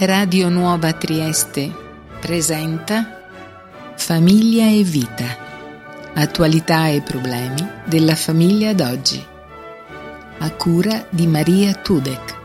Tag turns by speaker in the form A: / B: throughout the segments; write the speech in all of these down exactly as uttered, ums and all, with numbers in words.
A: Radio Nuova Trieste presenta Famiglia e Vita. Attualità e problemi della famiglia d'oggi. A cura di Maria Tudek.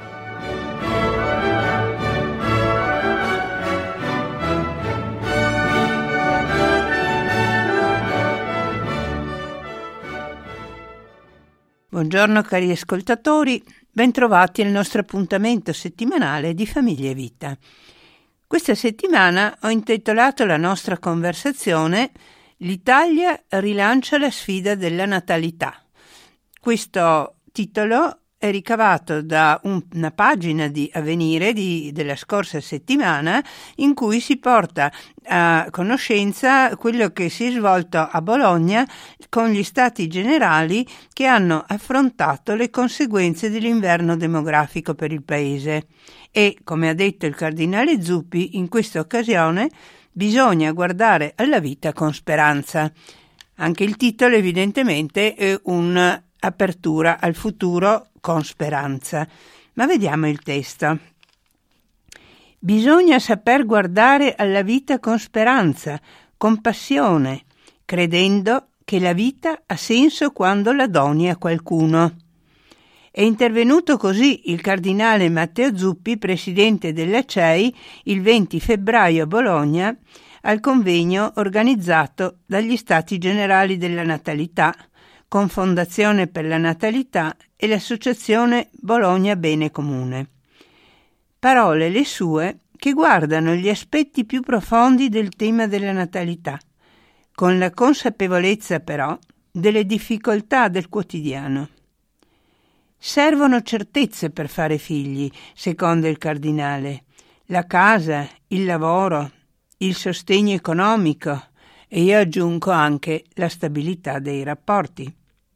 B: Buongiorno cari ascoltatori, bentrovati al nostro appuntamento settimanale di Famiglia e Vita. Questa settimana ho intitolato la nostra conversazione "L'Italia rilancia la sfida della natalità". Questo titolo è ricavato da un, una pagina di Avvenire di, della scorsa settimana in cui si porta a conoscenza quello che si è svolto a Bologna con gli stati generali che hanno affrontato le conseguenze dell'inverno demografico per il paese. E, come ha detto il cardinale Zuppi, in questa occasione bisogna guardare alla vita con speranza. Anche il titolo evidentemente è un'apertura al futuro con speranza. Ma vediamo il testo. Bisogna saper guardare alla vita con speranza, con passione, credendo che la vita ha senso quando la doni a qualcuno. È intervenuto così il cardinale Matteo Zuppi, presidente della C E I, il venti febbraio a Bologna, al convegno organizzato dagli Stati Generali della Natalità, con Fondazione per la Natalità e l'Associazione Bologna Bene Comune. Parole le sue che guardano gli aspetti più profondi del tema della natalità, con la consapevolezza però delle difficoltà del quotidiano. Servono certezze per fare figli, secondo il cardinale, la casa, il lavoro, il sostegno economico e io aggiungo anche la stabilità dei rapporti.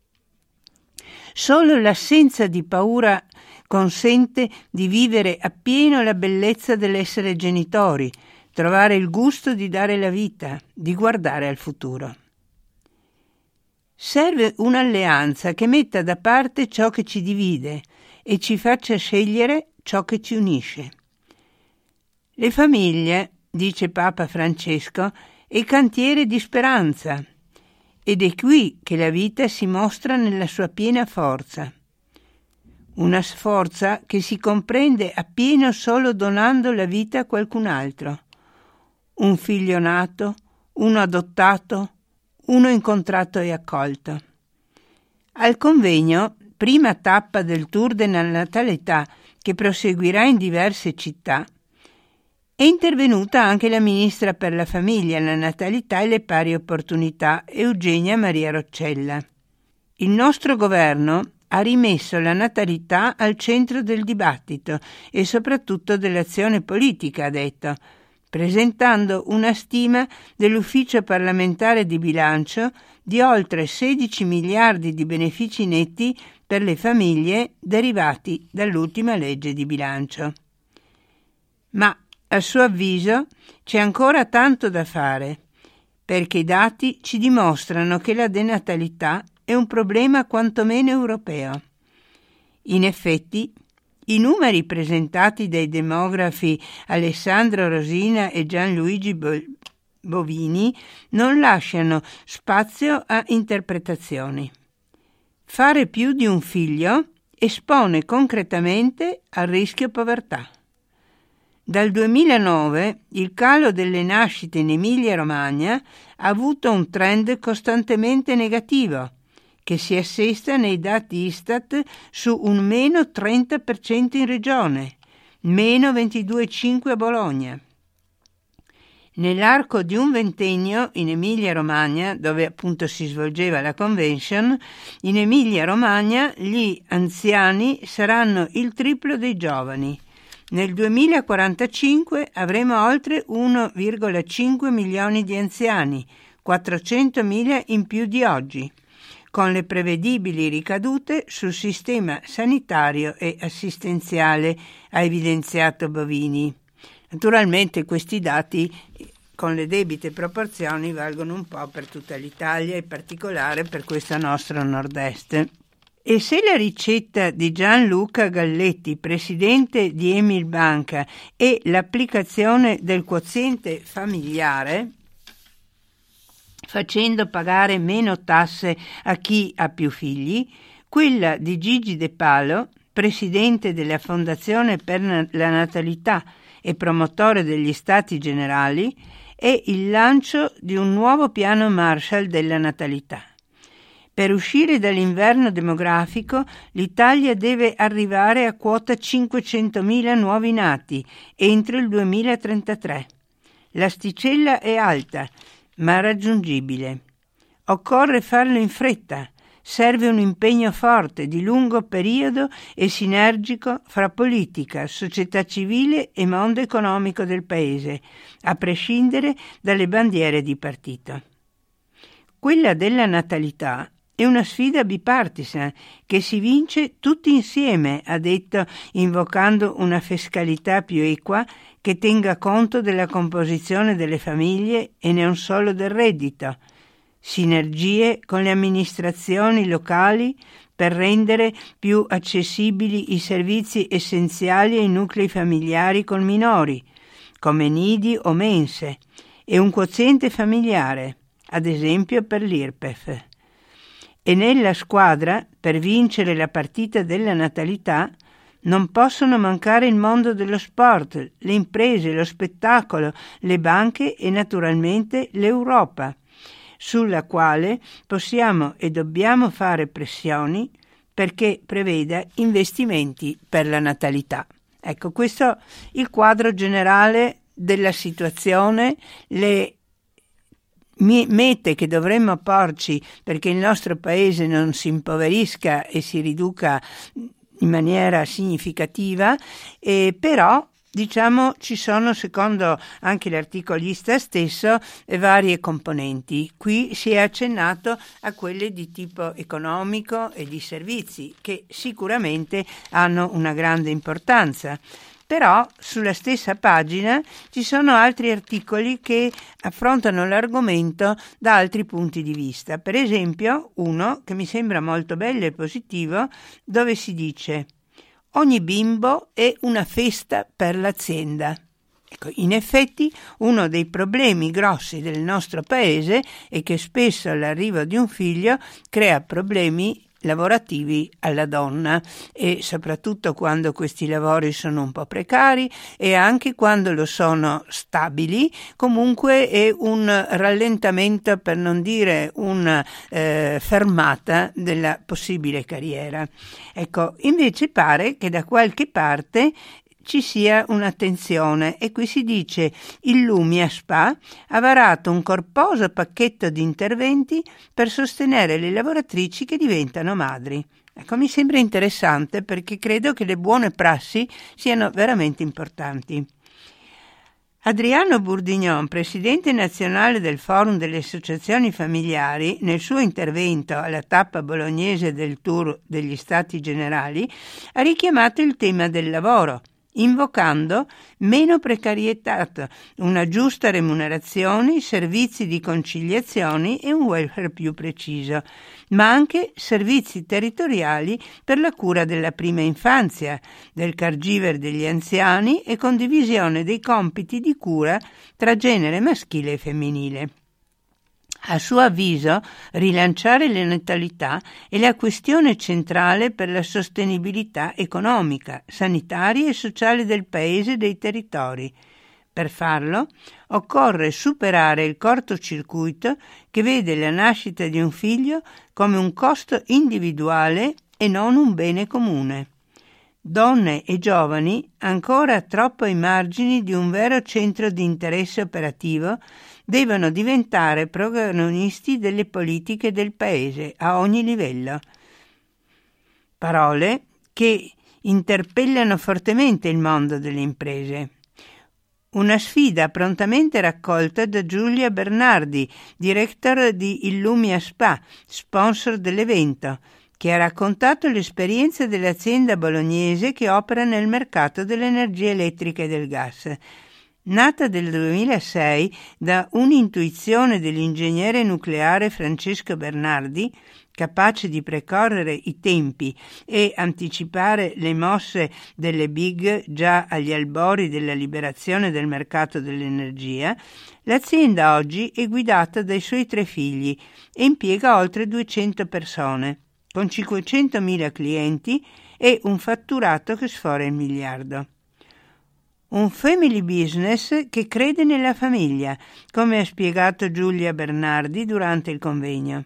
B: Solo l'assenza di paura consente di vivere appieno la bellezza dell'essere genitori, trovare il gusto di dare la vita, di guardare al futuro. Serve un'alleanza che metta da parte ciò che ci divide e ci faccia scegliere ciò che ci unisce. Le famiglie, dice Papa Francesco, è cantiere di speranza ed è qui che la vita si mostra nella sua piena forza. Una forza che si comprende appieno solo donando la vita a qualcun altro. Un figlio nato, uno adottato, uno incontrato e accolto. Al convegno, prima tappa del Tour della Natalità che proseguirà in diverse città, è intervenuta anche la ministra per la famiglia, la natalità e le pari opportunità, Eugenia Maria Roccella. Il nostro governo ha rimesso la natalità al centro del dibattito e soprattutto dell'azione politica, ha detto, presentando una stima dell'Ufficio parlamentare di bilancio di oltre sedici miliardi di benefici netti per le famiglie derivati dall'ultima legge di bilancio. Ma a suo avviso c'è ancora tanto da fare, perché i dati ci dimostrano che la denatalità è un problema quantomeno europeo. In effetti, i numeri presentati dai demografi Alessandro Rosina e Gianluigi Bovini non lasciano spazio a interpretazioni. Fare più di un figlio espone concretamente al rischio povertà. Dal duemilanove il calo delle nascite in Emilia-Romagna ha avuto un trend costantemente negativo, che si assesta nei dati Istat su un meno trenta per cento in regione, meno ventidue virgola cinque a Bologna. Nell'arco di un ventennio in Emilia-Romagna, dove appunto si svolgeva la convention, in Emilia-Romagna gli anziani saranno il triplo dei giovani. Nel duemilaquarantacinque avremo oltre uno virgola cinque milioni di anziani, quattrocentomila in più di oggi, con le prevedibili ricadute sul sistema sanitario e assistenziale, ha evidenziato Bovini. Naturalmente questi dati, con le debite proporzioni, valgono un po' per tutta l'Italia e in particolare per questo nostro nord-est. E se la ricetta di Gianluca Galletti, presidente di Emil Banca, è l'applicazione del quoziente familiare, facendo pagare meno tasse a chi ha più figli, quella di Gigi De Palo, presidente della Fondazione per la Natalità e promotore degli Stati Generali, è il lancio di un nuovo piano Marshall della natalità. Per uscire dall'inverno demografico, l'Italia deve arrivare a quota cinquecentomila nuovi nati entro il duemilatrentatré. L'asticella è alta, ma raggiungibile. Occorre farlo in fretta. Serve un impegno forte, di lungo periodo e sinergico fra politica, società civile e mondo economico del Paese, a prescindere dalle bandiere di partito. Quella della natalità è una sfida bipartisan che si vince tutti insieme, ha detto, invocando una fiscalità più equa che tenga conto della composizione delle famiglie e non solo del reddito. Sinergie con le amministrazioni locali per rendere più accessibili i servizi essenziali ai nuclei familiari con minori, come nidi o mense, e un quoziente familiare, ad esempio per l'I R P E F. E nella squadra, per vincere la partita della natalità, non possono mancare il mondo dello sport, le imprese, lo spettacolo, le banche e naturalmente l'Europa, sulla quale possiamo e dobbiamo fare pressioni perché preveda investimenti per la natalità. Ecco, questo è il quadro generale della situazione, le mete che dovremmo porci perché il nostro paese non si impoverisca e si riduca in maniera significativa, e però diciamo ci sono, secondo anche l'articolista stesso, varie componenti. Qui si è accennato a quelle di tipo economico e di servizi che sicuramente hanno una grande importanza. Però sulla stessa pagina ci sono altri articoli che affrontano l'argomento da altri punti di vista. Per esempio, uno che mi sembra molto bello e positivo, dove si dice: ogni bimbo è una festa per l'azienda. Ecco, in effetti uno dei problemi grossi del nostro paese è che spesso l'arrivo di un figlio crea problemi lavorativi alla donna, e soprattutto quando questi lavori sono un po' precari e anche quando lo sono stabili, comunque è un rallentamento, per non dire una eh, fermata della possibile carriera. Ecco, invece pare che da qualche parte ci sia un'attenzione, e qui si dice: il Lumia Spa ha varato un corposo pacchetto di interventi per sostenere le lavoratrici che diventano madri. Ecco, mi sembra interessante perché credo che le buone prassi siano veramente importanti. Adriano Bourdignon, presidente nazionale del Forum delle Associazioni Familiari, nel suo intervento alla tappa bolognese del Tour degli Stati Generali, ha richiamato il tema del lavoro, invocando meno precarietà, una giusta remunerazione, servizi di conciliazione e un welfare più preciso, ma anche servizi territoriali per la cura della prima infanzia, del caregiver degli anziani e condivisione dei compiti di cura tra genere maschile e femminile. A suo avviso, rilanciare la natalità è la questione centrale per la sostenibilità economica, sanitaria e sociale del Paese e dei territori. Per farlo, occorre superare il cortocircuito che vede la nascita di un figlio come un costo individuale e non un bene comune. Donne e giovani, ancora troppo ai margini di un vero centro di interesse operativo, devono diventare protagonisti delle politiche del Paese a ogni livello. Parole che interpellano fortemente il mondo delle imprese. Una sfida prontamente raccolta da Giulia Bernardi, director di Illumia Spa, sponsor dell'evento, che ha raccontato l'esperienza dell'azienda bolognese che opera nel mercato dell'energia elettrica e del gas. Nata nel duemilasei da un'intuizione dell'ingegnere nucleare Francesco Bernardi, capace di precorrere i tempi e anticipare le mosse delle big già agli albori della liberazione del mercato dell'energia, l'azienda oggi è guidata dai suoi tre figli e impiega oltre duecento persone, con cinquecentomila clienti e un fatturato che sfora il miliardo. Un family business che crede nella famiglia, come ha spiegato Giulia Bernardi durante il convegno.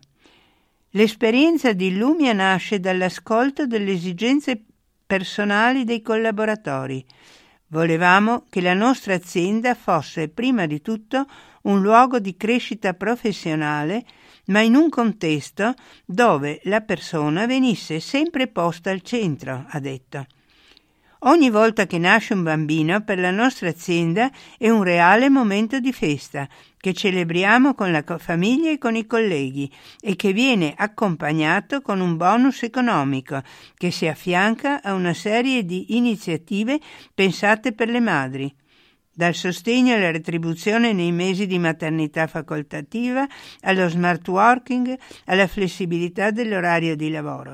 B: L'esperienza di Illumia nasce dall'ascolto delle esigenze personali dei collaboratori. Volevamo che la nostra azienda fosse prima di tutto un luogo di crescita professionale, ma in un contesto dove la persona venisse sempre posta al centro, ha detto. Ogni volta che nasce un bambino per la nostra azienda è un reale momento di festa che celebriamo con la famiglia e con i colleghi e che viene accompagnato con un bonus economico che si affianca a una serie di iniziative pensate per le madri. Dal sostegno alla retribuzione nei mesi di maternità facoltativa, allo smart working, alla flessibilità dell'orario di lavoro.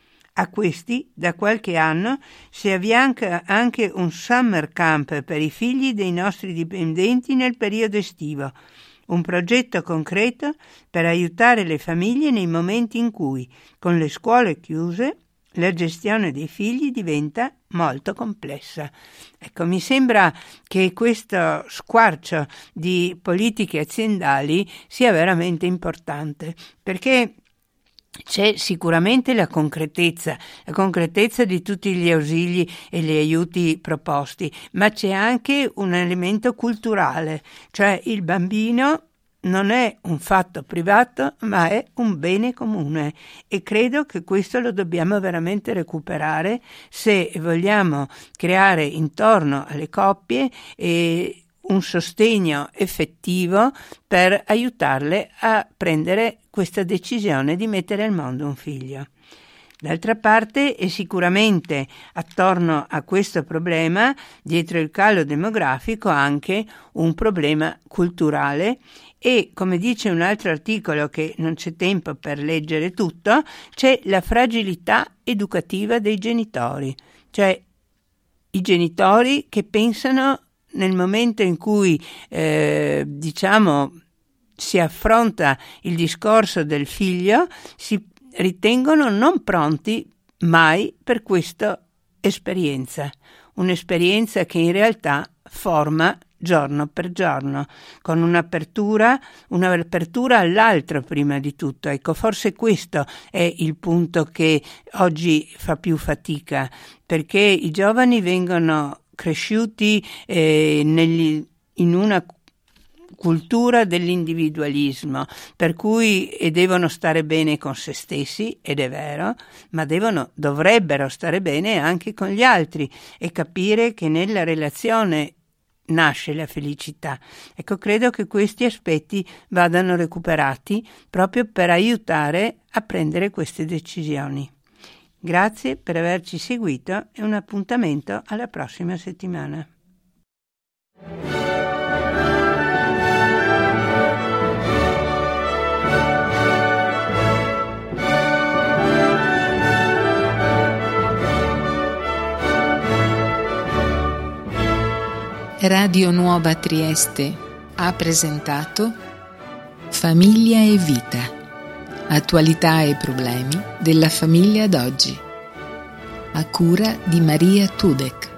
B: A questi, da qualche anno, si avvianca anche un summer camp per i figli dei nostri dipendenti nel periodo estivo, un progetto concreto per aiutare le famiglie nei momenti in cui, con le scuole chiuse, la gestione dei figli diventa molto complessa. Ecco, mi sembra che questo squarcio di politiche aziendali sia veramente importante, perché c'è sicuramente la concretezza, la concretezza di tutti gli ausili e gli aiuti proposti, ma c'è anche un elemento culturale, cioè il bambino non è un fatto privato, ma è un bene comune e credo che questo lo dobbiamo veramente recuperare se vogliamo creare intorno alle coppie e un sostegno effettivo per aiutarle a prendere questa decisione di mettere al mondo un figlio. D'altra parte è sicuramente attorno a questo problema, dietro il calo demografico, anche un problema culturale e, come dice un altro articolo che non c'è tempo per leggere tutto, c'è la fragilità educativa dei genitori, cioè i genitori che pensano nel momento in cui eh, diciamo si affronta il discorso del figlio, si ritengono non pronti mai per questa esperienza, un'esperienza che in realtà forma giorno per giorno, con un'apertura, un'apertura all'altro prima di tutto. Ecco, forse questo è il punto che oggi fa più fatica, perché i giovani vengono cresciuti eh, negli, in una cultura dell'individualismo, per cui e devono stare bene con se stessi, ed è vero, ma devono, dovrebbero stare bene anche con gli altri e capire che nella relazione nasce la felicità. Ecco, credo che questi aspetti vadano recuperati proprio per aiutare a prendere queste decisioni. Grazie per averci seguito e un appuntamento alla prossima settimana.
A: Radio Nuova Trieste ha presentato Famiglia e Vita. Attualità e problemi della famiglia d'oggi, a cura di Maria Tudek.